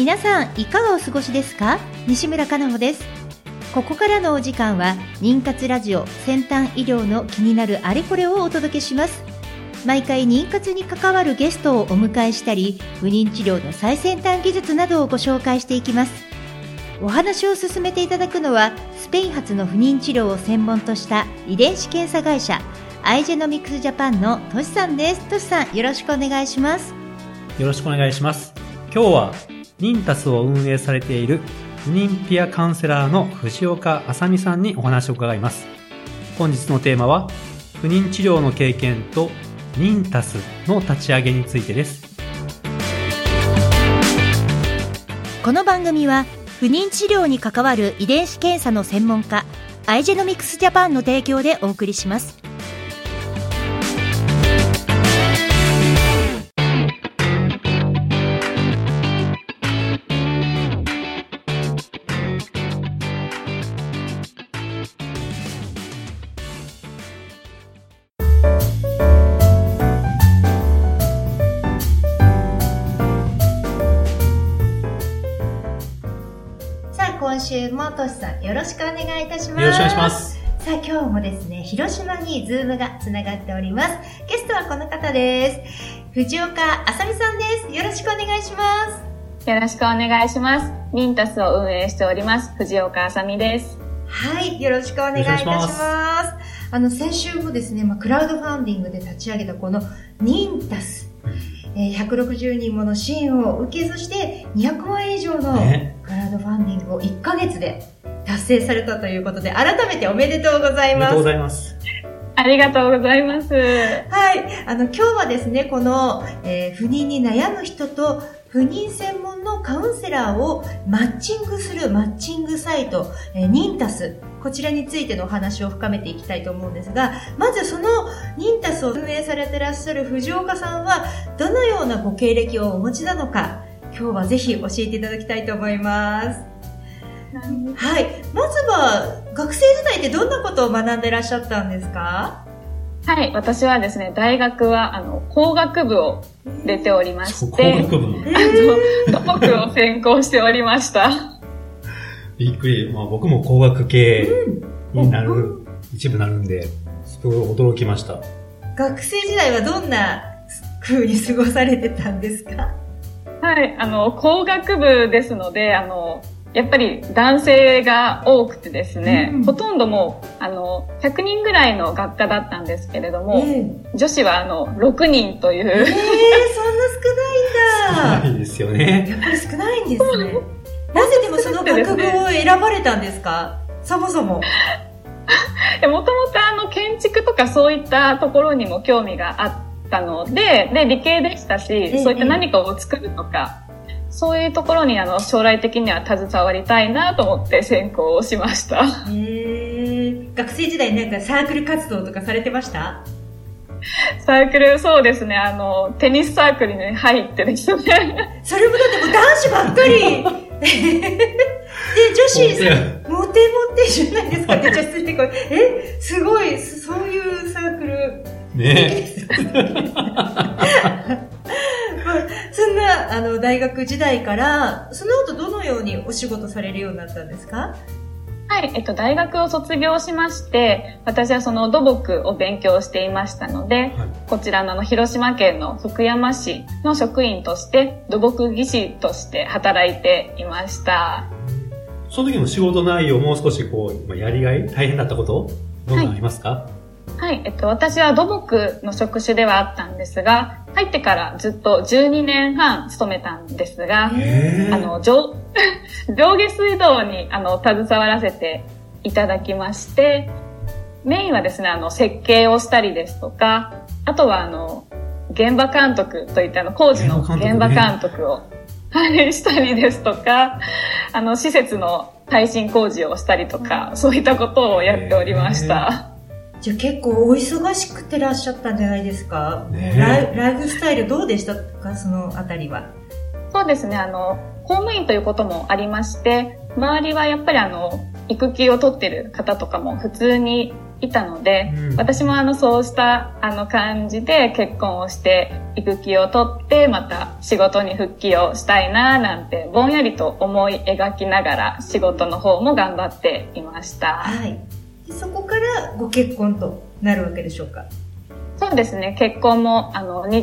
皆さんいかがお過ごしですか？西村かなほです。ここからのお時間は妊活ラジオ、先端医療の気になるあれこれをお届けします。毎回妊活に関わるゲストをお迎えしたり、不妊治療の最先端技術などをご紹介していきます。お話を進めていただくのは、スペイン発の不妊治療を専門とした遺伝子検査会社アイジェノミクスジャパンのトシさんです。トシさん、よろしくお願いします。 よろしくお願いします。今日は妊活を運営されている不妊ピアカウンセラーの藤岡あさみさんにお話を伺います。本日のテーマは不妊治療の経験と妊活の立ち上げについてです。 この番組は不妊治療に関わる遺伝子検査の専門家アイジェノミクスジャパンの提供でお送りします。今週もトシさん、よろしくお願いいたします。 よろしくお願いします。 さあ、今日もですね、広島にズームがつながっております。ゲストはこの方です。藤岡あさみさんです。よろしくお願いします。 よろしくお願いします。妊活を運営しております藤岡あさみです。 はい、よろしくお願いいたします。先週もですね、クラウドファンディングで立ち上げたこの妊活、160人もの支援を受け、そして200万円以上のクラウドファンディングを1ヶ月で達成されたということで、改めておめでとうございます。 ありがとうございます。 ありがとうございます。 はい、今日はですね、この、不妊に悩む人と不妊専門のカウンセラーをマッチングするマッチングサイト、妊活、こちらについてのお話を深めていきたいと思うんですが、まずその妊活を運営されていらっしゃる藤岡さんはどのようなご経歴をお持ちなのか、今日はぜひ教えていただきたいと思います。はい、まずは学生時代ってどんなことを学んでいらっしゃったんですか？ はい、私はですね、大学は工学部を出ておりまして、 工学部土木を専攻しておりました。 びっくり。僕も工学系になる、一部なるんで、すごい驚きました。 学生時代はどんな風に過ごされてたんですか？ はい、工学部ですので、やっぱり男性が多くてですね、ほとんどもう、100人ぐらいの学科だったんですけれども、女子は6人という。 そんな少ないんだ。 少ないですよね。 やっぱり少ないんですね。なぜでもその学部を選ばれたんですか？そもそも。もともと建築とかそういったところにも興味があったので、理系でしたし、そういった何かを作るとか、そういうところに将来的には携わりたいなと思って専攻をしました。 学生時代なんかサークル活動とかされてました？ サークル、そうですね、テニスサークルに入ってですね。 それもだってもう男子ばっかり。で、女子、モテモテじゃないですかって、じゃあすごい、すごい、そういうサークル。 ねそんな、大学時代から、その後どのようにお仕事されるようになったんですか？ はい、大学を卒業しまして、私はその土木を勉強していましたので、こちらの広島県の福山市の職員として土木技師として働いていました。 その時の仕事内容、もう少しやりがい、大変だったことどんなのありますか？ はい、私は土木の職種ではあったんですが、入ってからずっと12年半勤めたんですが、上下水道に携わらせていただきまして、メインはですね、設計をしたりですとか、あとは現場監督といった工事の現場監督をしたりですとか、施設の耐震工事をしたりとか、そういったことをやっておりました。 じゃあ結構お忙しくてらっしゃったんじゃないですか？ライフスタイルどうでしたか、そのあたりは？そうですね、 公務員ということもありまして、周りはやっぱり育休を取ってる方とかも普通にいたので、私もそうした感じで結婚をして育休を取ってまた仕事に復帰をしたいななんてぼんやりと思い描きながら仕事の方も頑張っていました。 はい。でそこからご結婚となるわけでしょうか？ そうですね。結婚も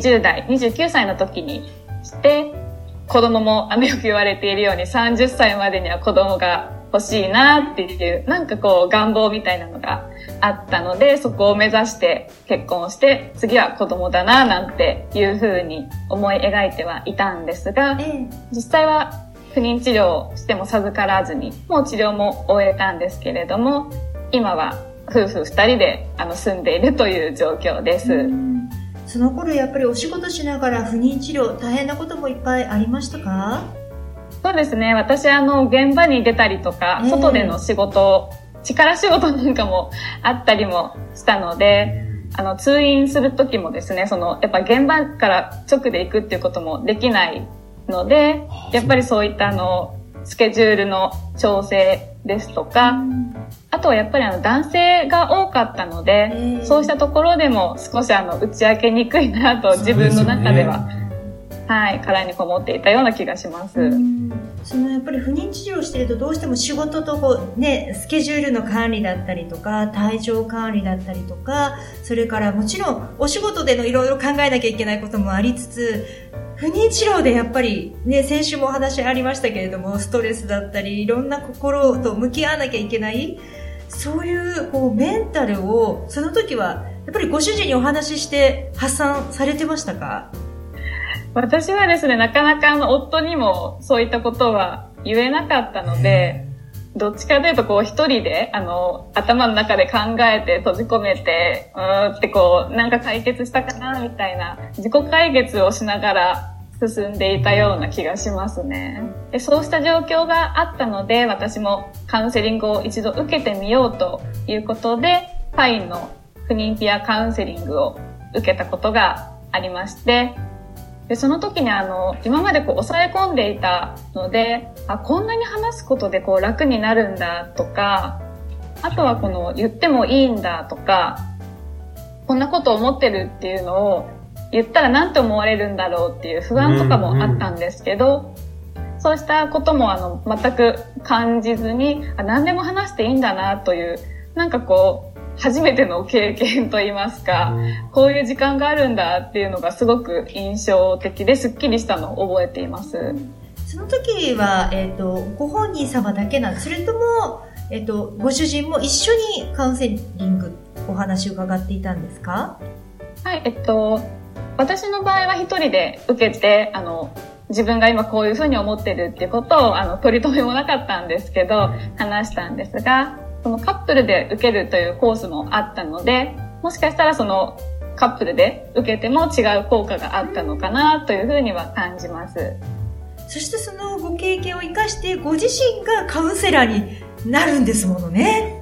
29歳の時にして、子供もよく言われているように30歳までには子供が欲しいなっていうなんかこう願望みたいなのがあったので、そこを目指して結婚して次は子供だななんていう風に思い描いてはいたんですが、実際は不妊治療しても授からずにもう治療も終えたんですけれども、今は夫婦2人で住んでいるという状況です。 その頃やっぱりお仕事しながら不妊治療大変なこともいっぱいありましたか？ そうですね。私現場に出たりとか、外での仕事、力仕事なんかもあったりもしたので、通院する時もですね、やっぱ現場から直で行くっていうこともできないので、やっぱりそういったスケジュールの調整ですとか、あとはやっぱり男性が多かったので、そうしたところでも少し打ち明けにくいなと自分の中では、はい、殻にこもっていたような気がします。 やっぱり不妊治療してるとどうしても仕事とスケジュールの管理だったりとか、体調管理だったりとか、それからもちろんお仕事でのいろいろ考えなきゃいけないこともありつつ、不妊治療でやっぱりね、先週もお話ありましたけれども、ストレスだったり、いろんな心と向き合わなきゃいけない、そういうメンタルを、その時はやっぱりご主人にお話しして発散されてましたか？ 私はですね、なかなか夫にもそういったことは言えなかったので、どっちかというと一人で頭の中で考えて閉じ込めてってなんか解決したかなみたいな自己解決をしながら進んでいたような気がしますね。で、そうした状況があったので、私もカウンセリングを一度受けてみようということで、パインの不妊ピアカウンセリングを受けたことがありまして、で、その時に今まで抑え込んでいたので、こんなに話すことで楽になるんだとか、あとは言ってもいいんだとか、こんなこと思ってるっていうのを言ったら何て思われるんだろうっていう不安とかもあったんですけど、そうしたことも全く感じずに、何でも話していいんだなという、なんか初めての経験といいますか、こういう時間があるんだっていうのがすごく印象的ですっきりしたのを覚えています。 その時は、ご本人様だけなんです？それとも、ご主人も一緒にカウンセリングお話を伺っていたんですか？ はい、私の場合は一人で受けて、自分が今こういうふうに思ってるっていうことを取り留めもなかったんですけど話したんですが、そのカップルで受けるというコースもあったので、もしかしたらそのカップルで受けても違う効果があったのかなというふうには感じます。 そしてそのご経験を生かしてご自身がカウンセラーになるんですものね。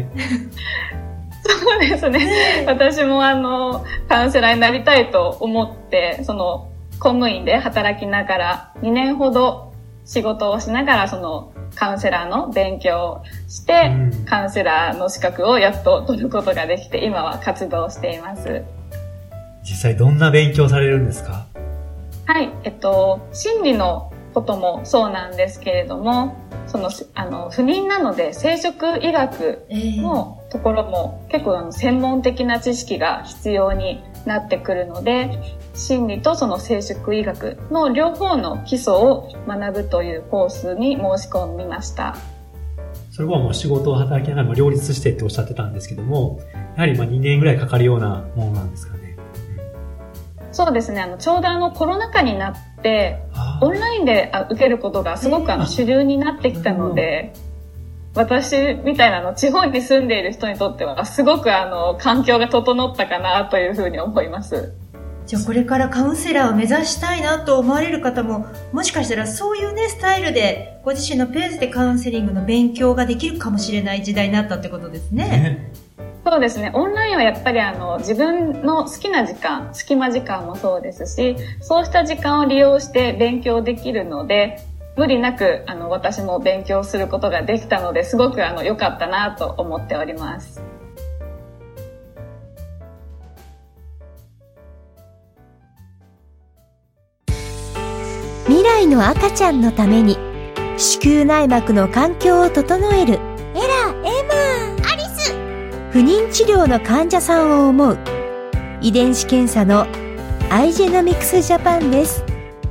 そうですね。私もカウンセラーになりたいと思って、公務員で働きながら2年ほど仕事をしながらカウンセラーの勉強をして、カウンセラーの資格をやっと取ることができて、今は活動しています。 実際どんな勉強されるんですか？ はい、心理のこともそうなんですけれども、不妊なので生殖医学のところも結構専門的な知識が必要になってくるので、心理と生殖医学の両方の基礎を学ぶというコースに申し込みました。 それはもう仕事を働きながら両立してっておっしゃってたんですけども、やはり2年ぐらいかかるようなものなんですかね？ そうですね。ちょうどコロナ禍になってオンラインで受けることがすごく主流になってきたので、私みたいな地方に住んでいる人にとってはすごく環境が整ったかなというふうに思います。 じゃあこれからカウンセラーを目指したいなと思われる方も、もしかしたらそういうねスタイルでご自身のペースでカウンセリングの勉強ができるかもしれない時代になったってことですね。 そうですね。オンラインはやっぱり自分の好きな時間、隙間時間もそうですし、そうした時間を利用して勉強できるので、 無理なく私も勉強することができたので、すごく良かったなと思っております。 未来の赤ちゃんのために子宮内膜の環境を整えるエラ、エマ、アリス。不妊治療の患者さんを思う遺伝子検査のアイジェノミクスジャパンです。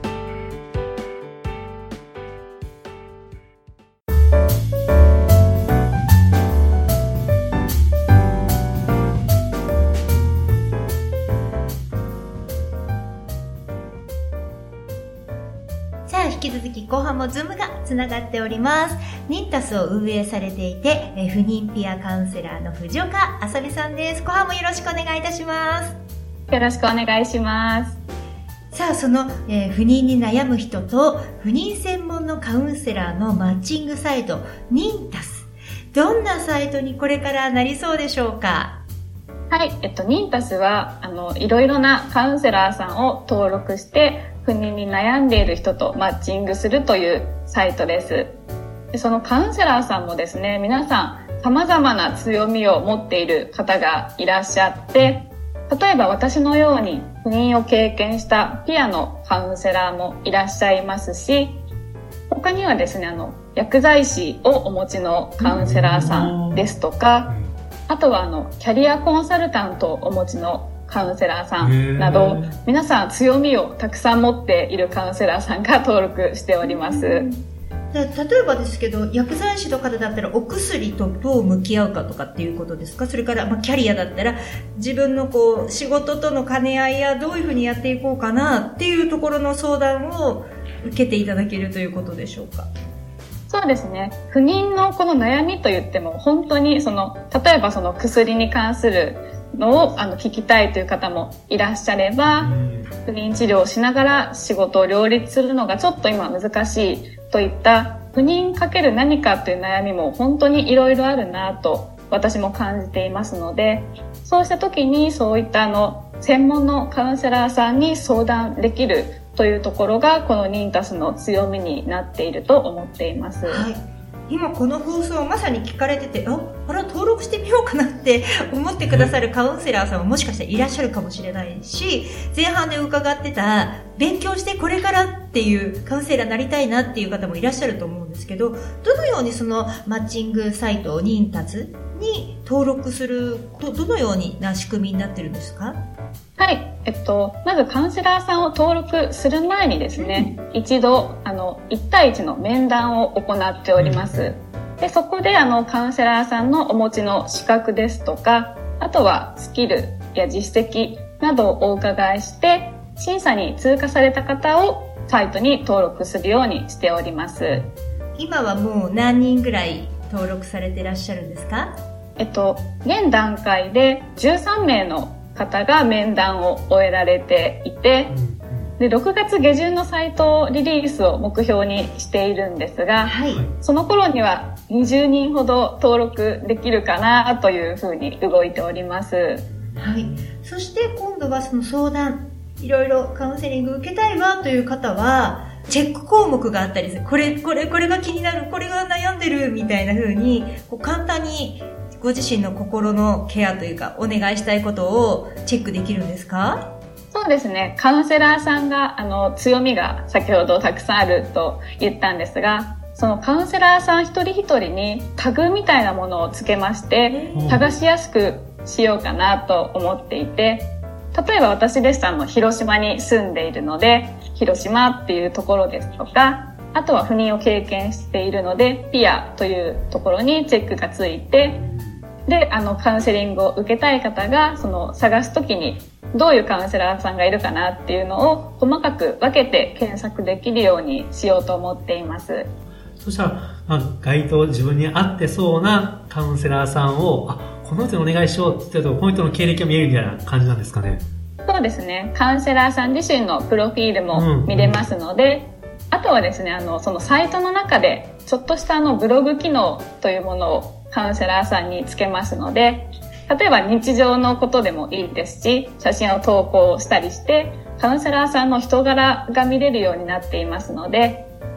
引き続き後半もズームがつながっております。ニンタスを運営されていて、不妊ピアカウンセラーの藤岡あさみさんです。後半もよろしくお願いいたします。 よろしくお願いします。 さあ、その、不妊に悩む人と不妊専門のカウンセラーのマッチングサイトニンタス、どんなサイトにこれからなりそうでしょうか？ はい、ニンタスはいろいろなカウンセラーさんを登録して不妊に悩んでいる人とマッチングするというサイトです。でそのカウンセラーさんもですね、皆さん様々な強みを持っている方がいらっしゃって、例えば私のように不妊を経験したピアのカウンセラーもいらっしゃいますし、他にはですね、薬剤師をお持ちのカウンセラーさんですとか、あとはキャリアコンサルタントをお持ちのカウンセラーさんなど、皆さん強みをたくさん持っているカウンセラーさんが登録しております。 例えばですけど、薬剤師の方だったらお薬とどう向き合うかとかっていうことですか？それから、キャリアだったら自分の仕事との兼ね合いやどういうふうにやっていこうかなっていうところの相談を受けていただけるということでしょうか？ そうですね。不妊のこの悩みといっても本当に例えばその薬に関するのを聞きたいという方もいらっしゃれば、不妊治療をしながら仕事を両立するのがちょっと今難しいといった不妊かける何かという悩みも本当にいろいろあるなと私も感じていますので、そうした時にそういった専門のカウンセラーさんに相談できるというところがこのニンタスの強みになっていると思っています。 はい、今この放送をまさに聞かれてて、あら登録してみようかなって思ってくださるカウンセラーさんももしかしたらいらっしゃるかもしれないし、前半で伺ってた勉強してこれからっていうカウンセラーになりたいなっていう方もいらっしゃると思うんですけど、どのようにそのマッチングサイトニンタスに登録するとどのような仕組みになってるんですか？ はい、まずカウンセラーさんを登録する前にですね、一度1対1の面談を行っております。でそこでカウンセラーさんのお持ちの資格ですとか、あとはスキルや実績などをお伺いして、審査に通過された方をサイトに登録するようにしております。 今はもう何人ぐらい登録されていらっしゃるんですか？ 現段階で13名の方が面談を終えられていて、で6月下旬のサイトリリースを目標にしているんですが、はい、その頃には20人ほど登録できるかなというふうに動いております。 はい、そして今度はその相談、いろいろカウンセリング受けたいわという方はチェック項目があったりする。これが気になる、これが悩んでるみたいな風に簡単にご自身の心のケアというかお願いしたいことをチェックできるんですか？ そうですね。カウンセラーさんが強みが先ほどたくさんあると言ったんですが、そのカウンセラーさん一人一人にタグみたいなものをつけまして探しやすくしようかなと思っていて、例えば私でしたら広島に住んでいるので広島っていうところですとか、あとは不妊を経験しているのでピアというところにチェックがついて、でカウンセリングを受けたい方が探すときにどういうカウンセラーさんがいるかなっていうのを細かく分けて検索できるようにしようと思っています。 そしたら、該当自分に合ってそうなカウンセラーさんをこの人にお願いしようって言ったらこの人の経歴が見えるみたいな感じなんですかね？ そうですね。カウンセラーさん自身のプロフィールも見れますので、あとはですね、そのサイトの中でちょっとしたブログ機能というものをカウンセラーさんにつけますので、例えば日常のことでもいいですし、写真を投稿したりしてカウンセラーさんの人柄が見れるようになっていますので、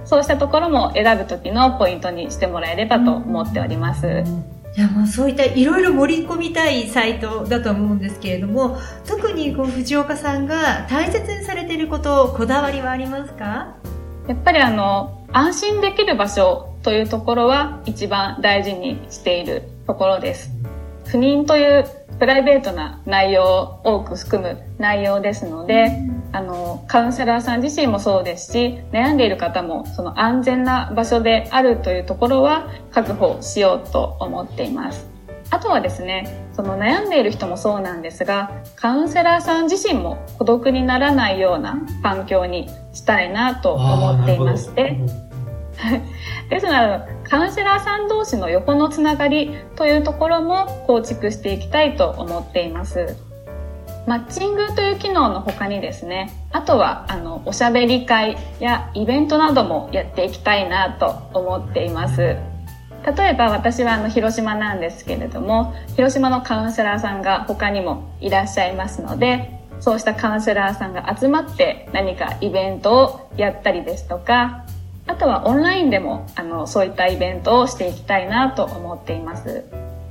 そうしたところも選ぶ時のポイントにしてもらえればと思っております。 いや、もうそういったいろいろ盛り込みたいサイトだと思うんですけれども、特に藤岡さんが大切にされていること、こだわりはありますか？ やっぱり安心できる場所というところは一番大事にしているところです。不妊というプライベートな内容を多く含む内容ですので、カウンセラーさん自身もそうですし、悩んでいる方もその安全な場所であるというところは確保しようと思っています。あとはですね、その悩んでいる人もそうなんですが、カウンセラーさん自身も孤独にならないような環境にしたいなと思っていまして、ですのでカウンセラーさん同士の横のつながりというところも構築していきたいと思っています。マッチングという機能の他にですね、あとはおしゃべり会やイベントなどもやっていきたいなと思っています。例えば私は広島なんですけれども、広島のカウンセラーさんが他にもいらっしゃいますので、そうしたカウンセラーさんが集まって何かイベントをやったりですとか、あとはオンラインでもそういったイベントをしていきたいなと思っています。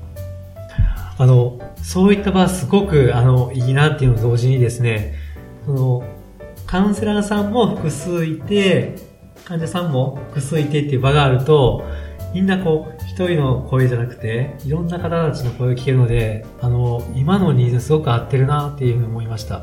そういった場すごくいいなっていうのと同時にですね、カウンセラーさんも複数いて、患者さんも複数いてっていう場があると、みんな一人の声じゃなくて、いろんな方たちの声を聞けるので、今のニーズすごく合ってるなっていうふうに思いました。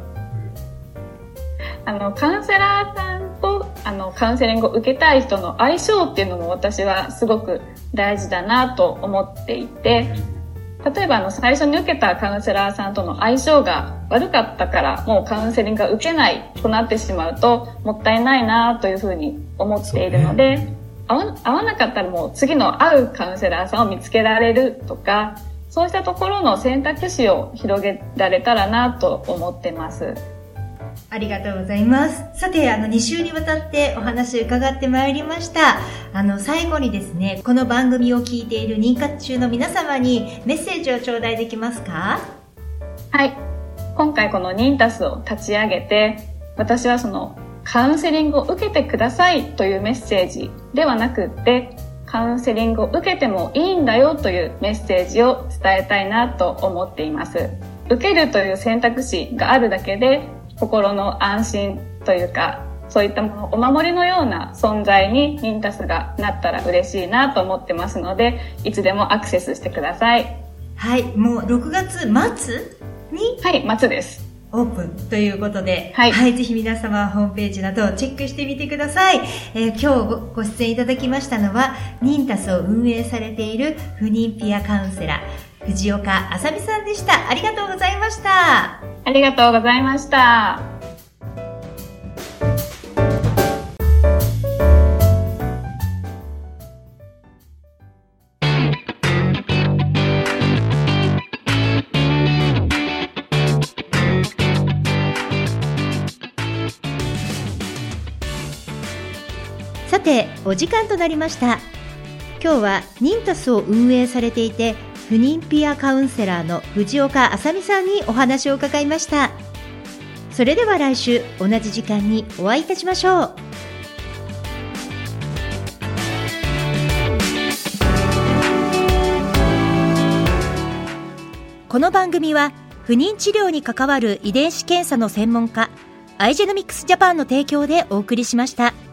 カウンセラーさんとカウンセリングを受けたい人の相性っていうのも私はすごく大事だなと思っていて、例えば最初に受けたカウンセラーさんとの相性が悪かったからもうカウンセリングが受けないとなってしまうともったいないなというふうに思っているので、合わなかったらもう次の合うカウンセラーさんを見つけられるとか、そうしたところの選択肢を広げられたらなと思ってます。 ありがとうございます。さて、2週にわたってお話伺ってまいりました。最後にですね、この番組を聞いている妊活中の皆様にメッセージを頂戴できますか？ はい。今回このニンタスを立ち上げて、私はカウンセリングを受けてくださいというメッセージではなくって、カウンセリングを受けてもいいんだよというメッセージを伝えたいなと思っています。受けるという選択肢があるだけで、心の安心というか、そういったものお守りのような存在にニンタスがなったら嬉しいなと思ってますので、いつでもアクセスしてください。 はい、もう6月末に、 はい、末です。 オープンということで、 はい、 ぜひ皆様ホームページなどをチェックしてみてください。今日ご出演いただきましたのは、ニンタスを運営されている不妊ピアカウンセラー、藤岡あさみさんでした。ありがとうございました。 ありがとうございました。 さて、お時間となりました。今日はニンタスを運営されていて不妊ピアカウンセラーの藤岡あさみさんにお話を伺いました。それでは来週同じ時間にお会いいたしましょう。この番組は不妊治療に関わる遺伝子検査の専門家アイジェノミクスジャパンの提供でお送りしました。